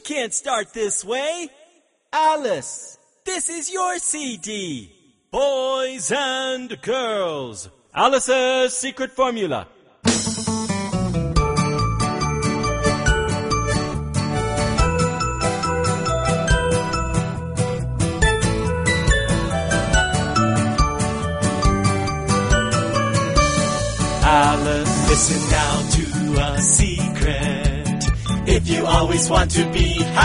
can't start this way. Alice, this is your CD. Boys and girls, Alice's secret formula. Alice, listen now to a secret. If you always want to be